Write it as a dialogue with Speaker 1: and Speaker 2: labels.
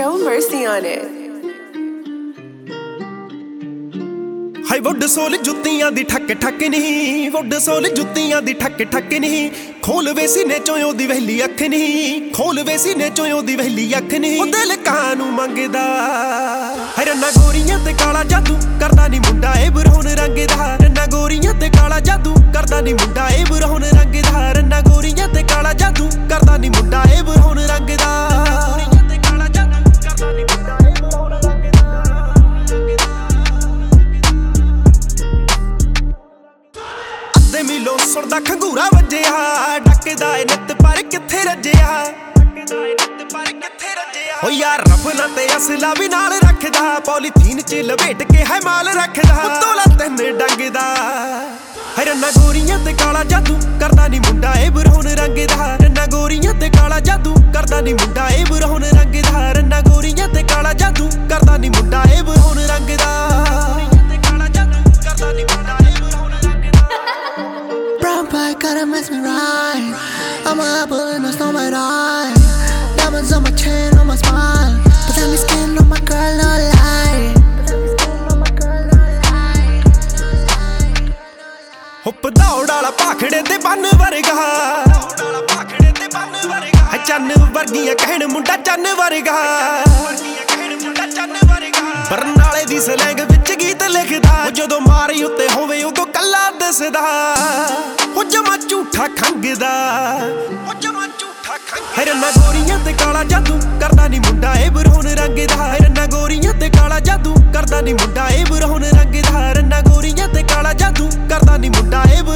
Speaker 1: Show mercy on it.
Speaker 2: हाय wood sole जुत्तियां दी ठक ठक नहीं, वुड सोल जुत्तियां दी ठक ठक नहीं। खोल वे सीने चों ओदी वहली अख नहीं, खोल वे सीने चों ओदी वहली अख नहीं। ओ दिल कानू मंगदा है रन्ना गोरियां ते काला जादू करदा नी मुंडा ए बरौन रंग दा। रन्ना गोरियां ते काला जादू करदा नी मुंडा ए बरौन रंग दा। रन्ना गोरियां ते काला जादू करदा नी मुंडा ए बरौन रंग दा। मिलो सुनदा खंगूरा वज्जिया, डकदा ए नित पर कित्थे रज्जिया। ओ यार रब ना ते असला भी नाल रखदा, पॉलीथीन च लपेट के है माल रखदा। तोला तिन डंगदा है रन्ना गोरियां ते काला जादू करदा नी मुंडा ए बरौन रंग दा। रन्ना गोरियां ते काला जादू करदा नी मुंडा ए बरौन रंग दा। रन्ना गोरियां ते काला जादू करदा नी मुंडा ए बरौन रंग दा।
Speaker 3: Boy, gotta mess me right. I'm a apple in a snow white eye. Diamonds on my chin, on my spine. But then me skin on my girl, no lie.
Speaker 2: हुप दौड़ वाला भाखड़े ते बन वर्गा, चन्न वर्गियां कहण मुंडा चन्न वर्गा। बरनाले दी सलैंग विच गीत लिखदा, जदों मारी उत्ते होवे उदों कल्ला दसदा। हो जमा झूठा खंगदा, है रन्ना गोरियां ते काला जादू करदा नी मुंडा ए बरौन रंग दा। रन्ना गोरियां ते काला जादू करदा नी मुंडा ए बरौन रंग दा। रन्ना गोरियां ते काला जादू करदा नी मुंडा ए